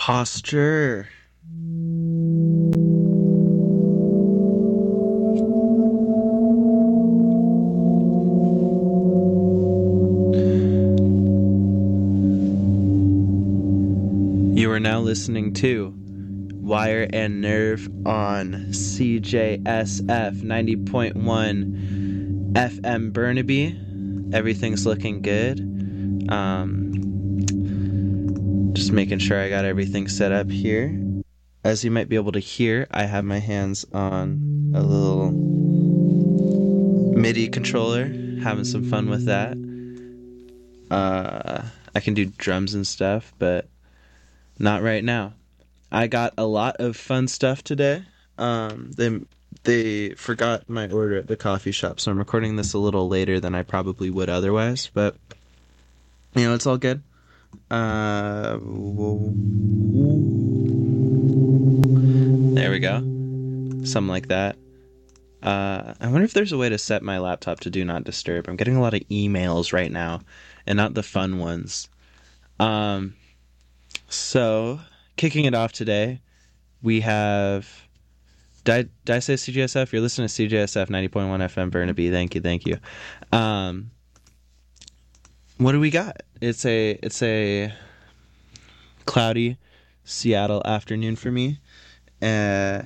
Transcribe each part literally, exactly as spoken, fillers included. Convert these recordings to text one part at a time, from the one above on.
Posture. You are now listening to Wire and Nerve on C J S F ninety point one F M Burnaby. Everything's looking good. Um, just making sure I got everything set up here. As you might be able to hear, I have my hands on a little MIDI controller, having some fun with that. Uh, I can do drums and stuff, but not right now. I got a lot of fun stuff today. Um, they they forgot my order at the coffee shop, so I'm recording this a little later than I probably would otherwise. But you know, it's all good. Uh, there we go. Something like that. Uh, I wonder if there's a way to set my laptop to do not disturb. I'm getting a lot of emails right now, and not the fun ones. Um, so. Kicking it off today, we have... Did I, did I say C J S F? You're listening to C J S F ninety point one F M Burnaby. Thank you, thank you. Um, what do we got? It's a it's a cloudy Seattle afternoon for me. Uh,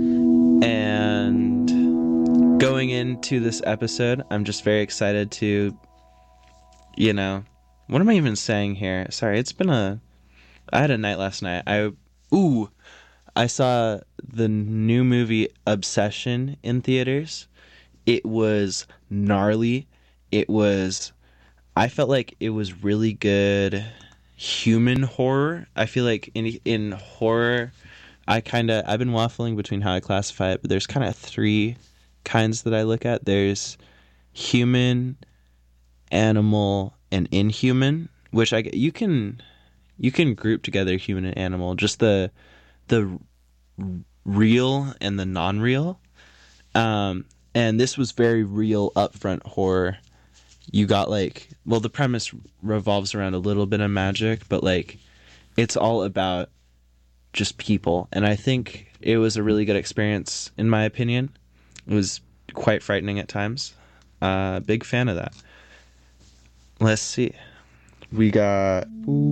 and going into this episode, I'm just very excited to, you know... What am I even saying here? Sorry, it's been a... I had a night last night. I ooh, I saw the new movie Obsession in theaters. It was gnarly. It was I felt like it was really good human horror. I feel like in in horror, I kind of I've been waffling between how I classify it, but there's kind of three kinds that I look at. There's human, animal, and inhuman, which I you can You can group together human and animal, just the the real and the non-real. Um, and this was very real upfront horror. You got like, well, the premise revolves around a little bit of magic, but like it's all about just people. And I think it was a really good experience, in my opinion. It was quite frightening at times. Uh, big fan of that. Let's see. We got...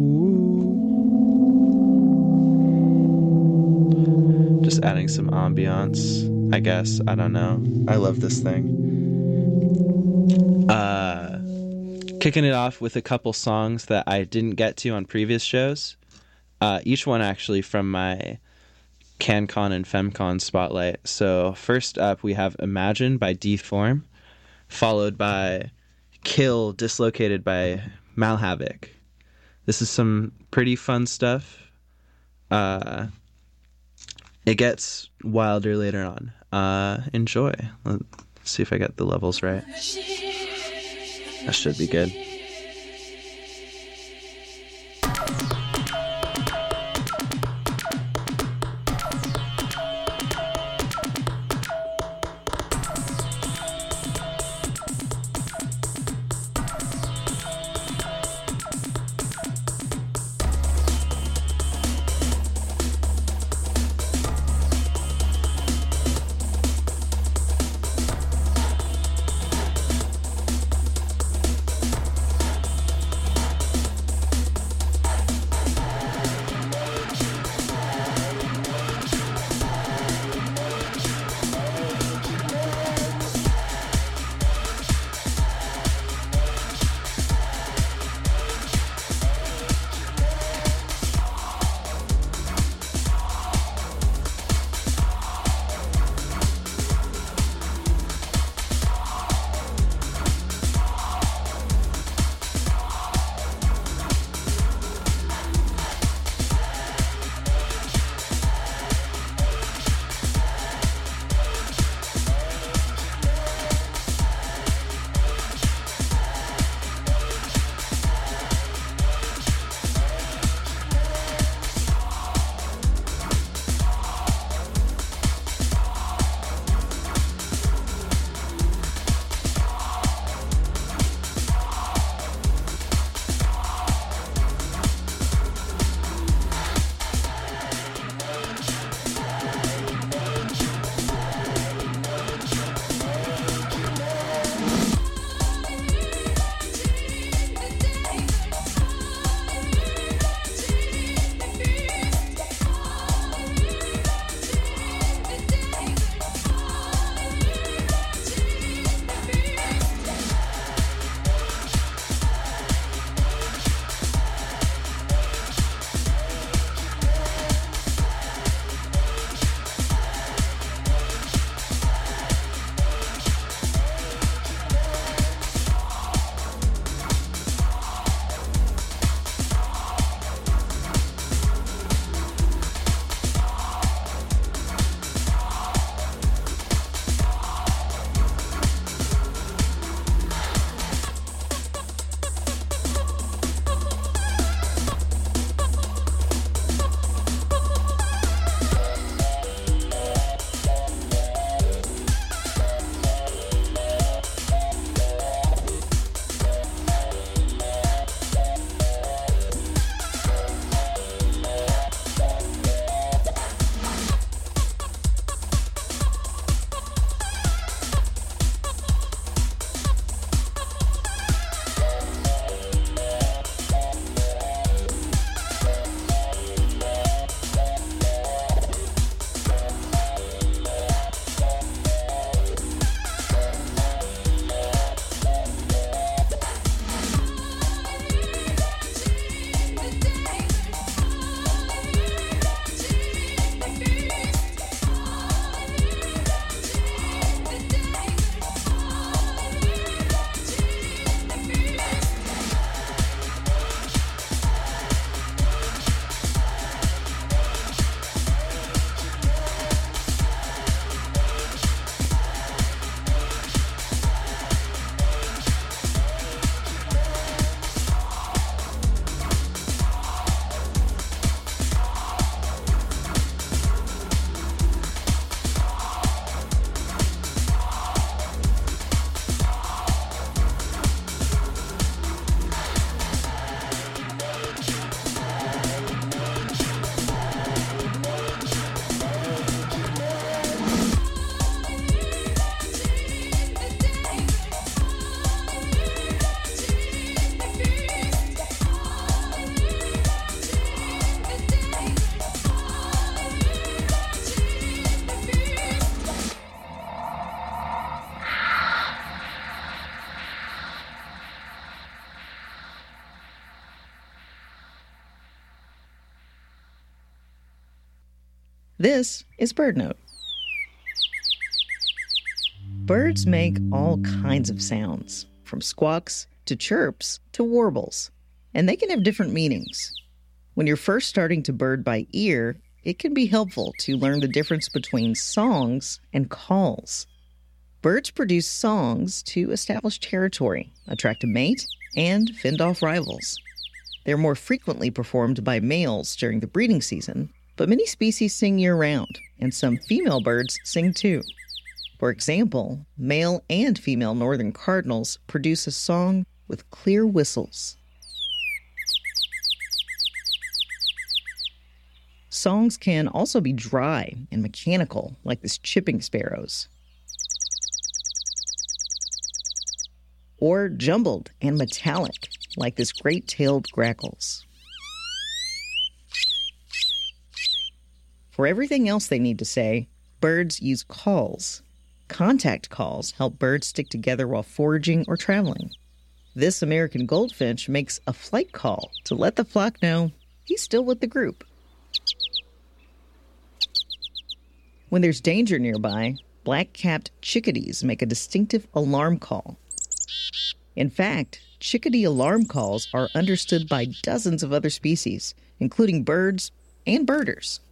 Ooh. Just adding some ambiance, I guess. I don't know. I love this thing. Uh, kicking it off with a couple songs that I didn't get to on previous shows. Uh, each one actually from my CanCon and FemCon spotlight. So first up, we have Imagine by D-Form, followed by Kill, Dislocated by Malhavoc. This is some pretty fun stuff. Uh, it gets wilder later on. Uh, enjoy. Let's see if I got the levels right. That should be good. This is BirdNote. Birds make all kinds of sounds, from squawks to chirps to warbles, and they can have different meanings. When you're first starting to bird by ear, it can be helpful to learn the difference between songs and calls. Birds produce songs to establish territory, attract a mate, and fend off rivals. They're more frequently performed by males during the breeding season, but many species sing year-round, and some female birds sing too. For example, male and female northern cardinals produce a song with clear whistles. Songs can also be dry and mechanical, like this chipping sparrow's, or jumbled and metallic, like this great-tailed grackle's. For everything else they need to say, birds use calls. Contact calls help birds stick together while foraging or traveling. This American goldfinch makes a flight call to let the flock know he's still with the group. When there's danger nearby, black-capped chickadees make a distinctive alarm call. In fact, chickadee alarm calls are understood by dozens of other species, including birds and birders.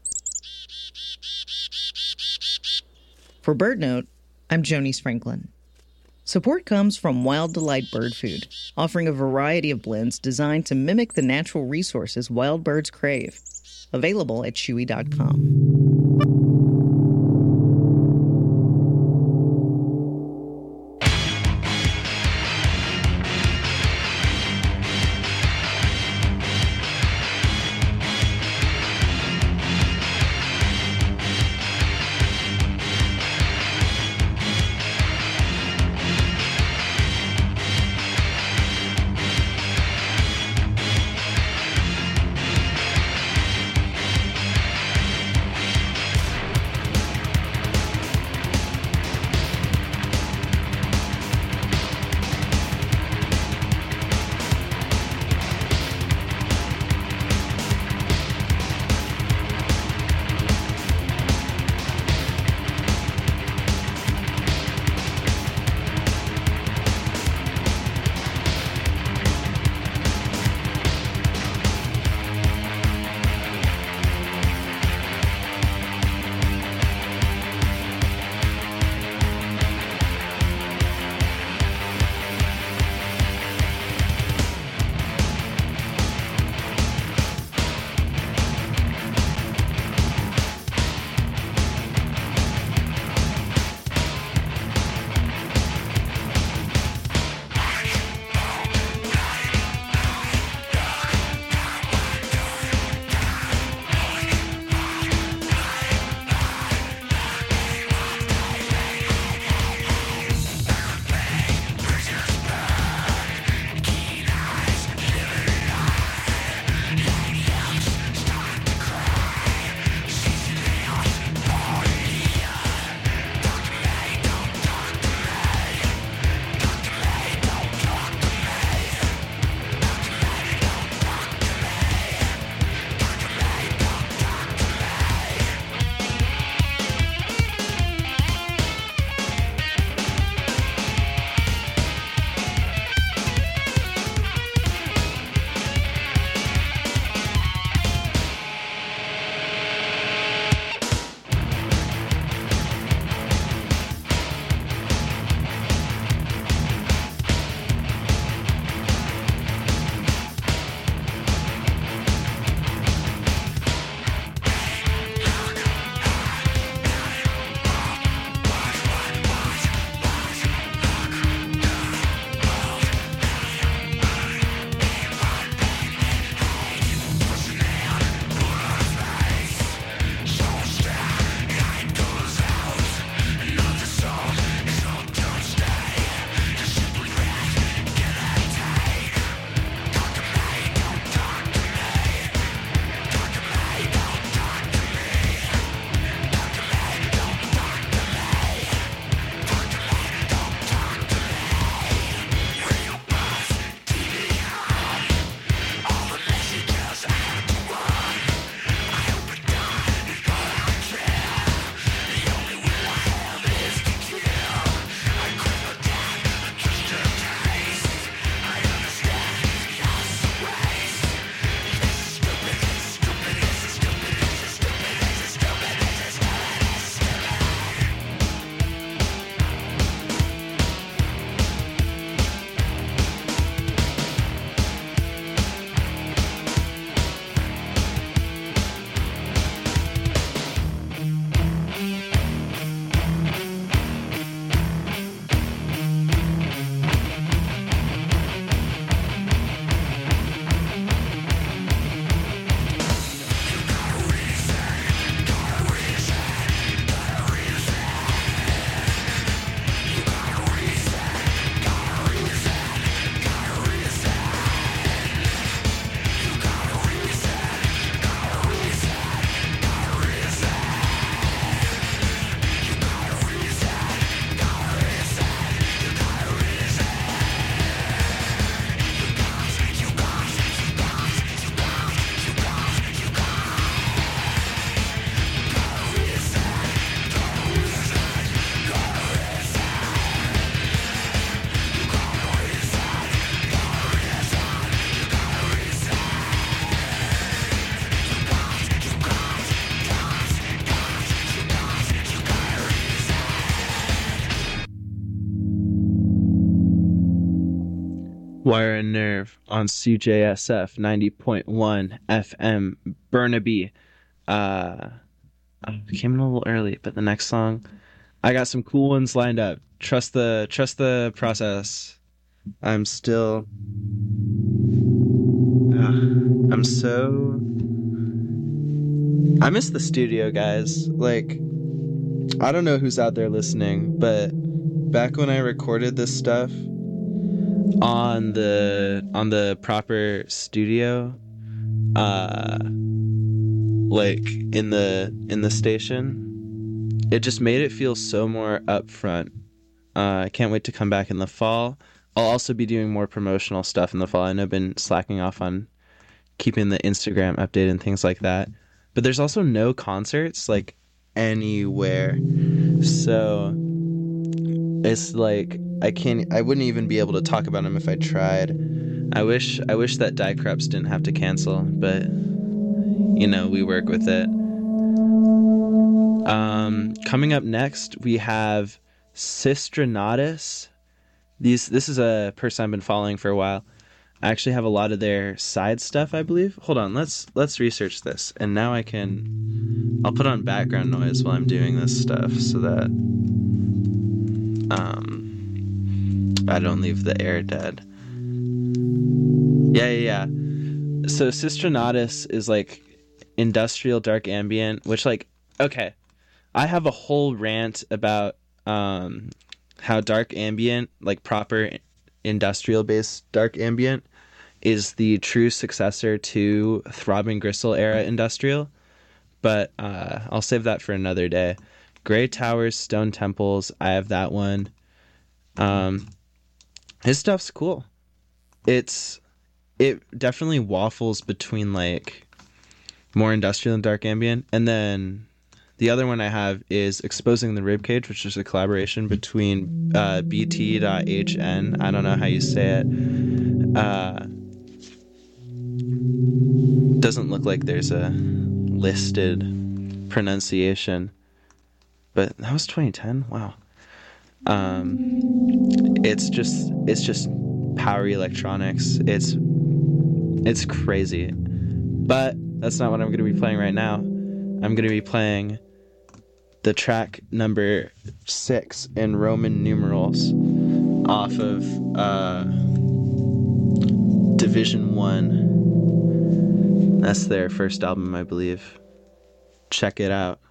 For BirdNote, I'm Jonice Franklin. Support comes from Wild Delight Bird Food, offering a variety of blends designed to mimic the natural resources wild birds crave. Available at chewy dot com. Wire and Nerve on C J S F ninety point one F M Burnaby. Uh, I came in a little early, but the next song, I got some cool ones lined up. Trust the trust the process. I'm still. Uh, I'm so. I miss the studio, guys. Like, I don't know who's out there listening, but back when I recorded this stuff on the on the proper studio, uh, like in the in the station, it just made it feel so more upfront. Uh, I can't wait to come back in the fall. I'll also be doing more promotional stuff in the fall. I know I've been slacking off on keeping the Instagram updated and things like that. But there's also no concerts, like, anywhere. So it's like I can't I wouldn't even be able to talk about them if I tried. I wish I wish that Die Krups didn't have to cancel, but you know, we work with it. Um, coming up next, we have Sistranatus. These this is a person I've been following for a while. I actually have a lot of their side stuff, I believe. Hold on, let's let's research this. And now I can I'll put on background noise while I'm doing this stuff so that um I don't leave the air dead. Yeah, yeah, yeah. So Sistranatus is like industrial dark ambient, which, like, okay, I have a whole rant about um how dark ambient, like proper industrial based dark ambient, is the true successor to Throbbing Gristle era industrial, but uh, I'll save that for another day. Gray Towers, Stone Temples, I have that one. Um, his stuff's cool. It's it definitely waffles between like more industrial and dark ambient, and then the other one I have is Exposing the Ribcage, which is a collaboration between uh, B T dot H N. I don't know how you say it. Uh, doesn't look like there's a listed pronunciation, but that was twenty ten. Wow. Um, it's just it's just power electronics. It's it's crazy, but that's not what I'm going to be playing right now. I'm going to be playing the track number six in Roman numerals off of uh, Division One. That's their first album, I believe. Check it out.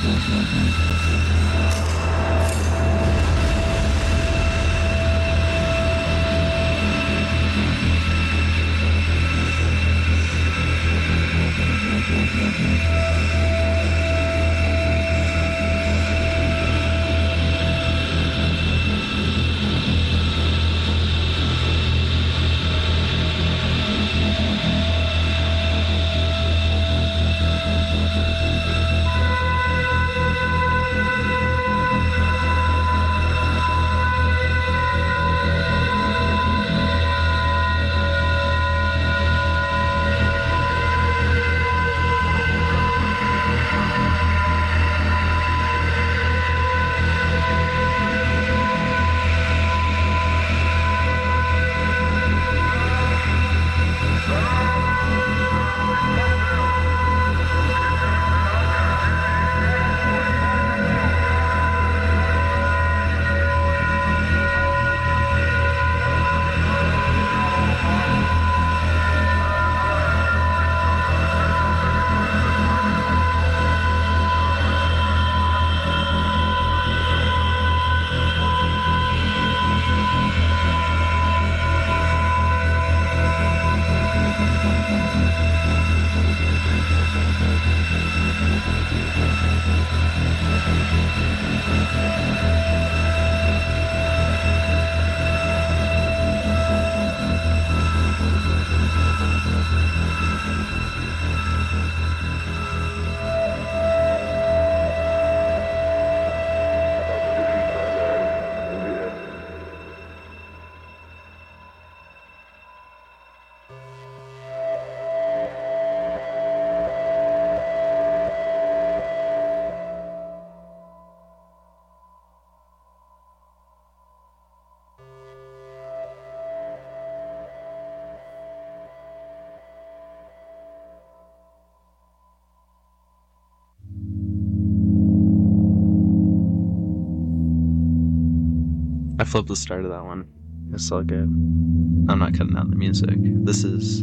I flipped the start of that one. It's all good. I'm not cutting out the music. This is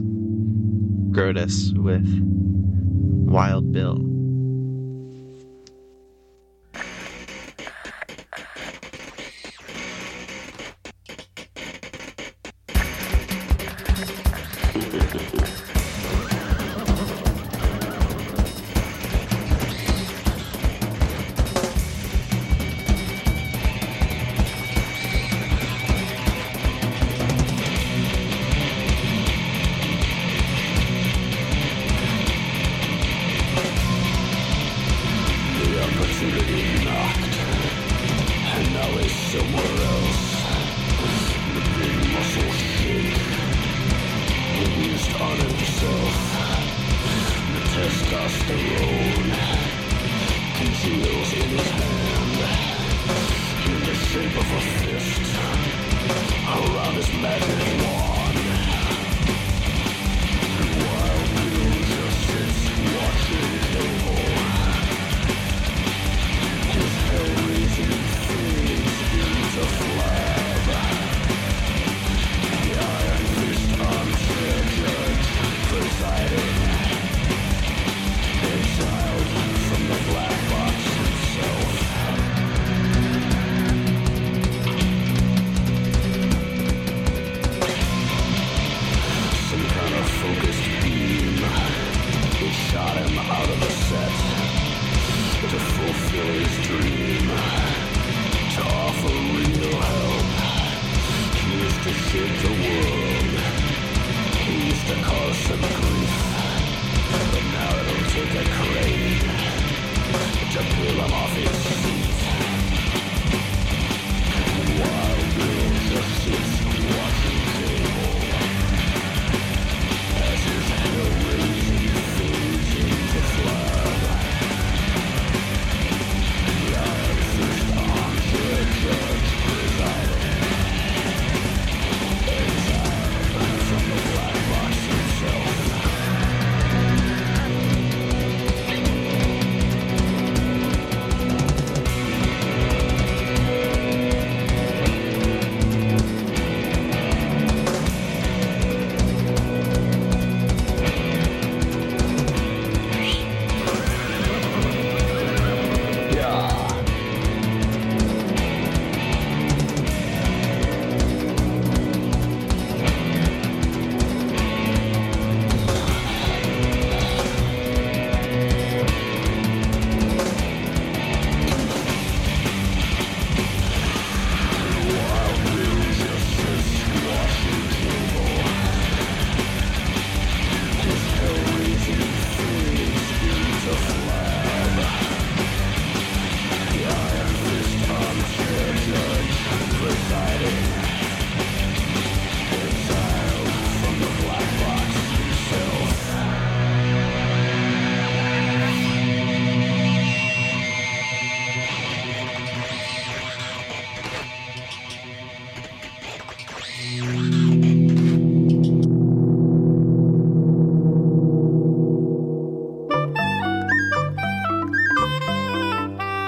Grotus with Wild Bill.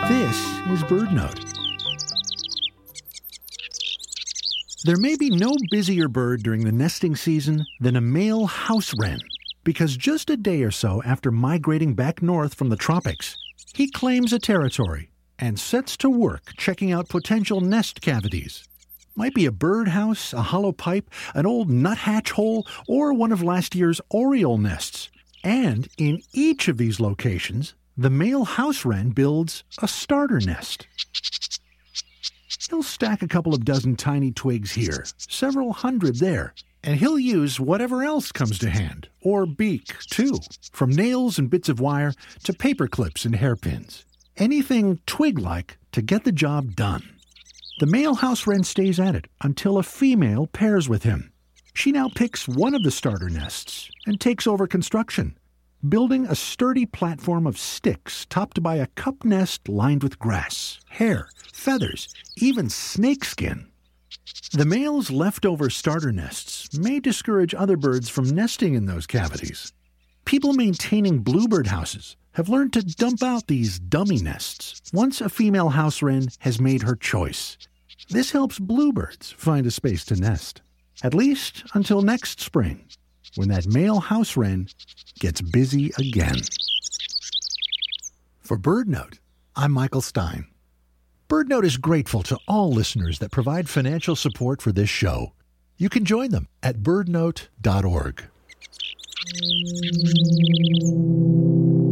This is BirdNote. There may be no busier bird during the nesting season than a male house wren, because just a day or so after migrating back north from the tropics, he claims a territory and sets to work checking out potential nest cavities. Might be a birdhouse, a hollow pipe, an old nuthatch hole, or one of last year's oriole nests. And in each of these locations, the male house wren builds a starter nest. He'll stack a couple of dozen tiny twigs here, several hundred there, and he'll use whatever else comes to hand, or beak, too, from nails and bits of wire to paper clips and hairpins. Anything twig-like to get the job done. The male house wren stays at it until a female pairs with him. She now picks one of the starter nests and takes over construction, building a sturdy platform of sticks topped by a cup nest lined with grass, hair, feathers, even snakeskin. The male's leftover starter nests may discourage other birds from nesting in those cavities. People maintaining bluebird houses have learned to dump out these dummy nests once a female house wren has made her choice. This helps bluebirds find a space to nest, at least until next spring, when that male house wren gets busy again. For BirdNote, I'm Michael Stein. BirdNote is grateful to all listeners that provide financial support for this show. You can join them at bird note dot org.